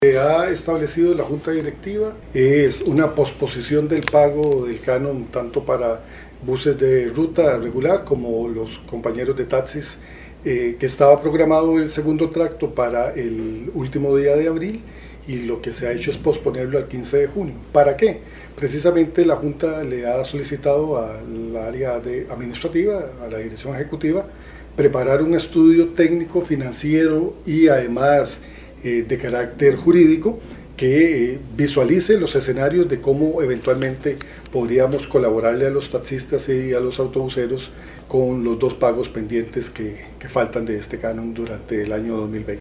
Ha establecido la Junta Directiva es una posposición del pago del canon tanto para buses de ruta regular como los compañeros de taxis, que estaba programado el segundo tracto para el último día de abril, y lo que se ha hecho es posponerlo al 15 de junio. ¿Para qué? Precisamente la Junta le ha solicitado al área administrativa, a la dirección ejecutiva, preparar un estudio técnico, financiero y además de carácter jurídico que visualice los escenarios de cómo eventualmente podríamos colaborarle a los taxistas y a los autobuseros con los dos pagos pendientes que faltan de este canon durante el año 2020.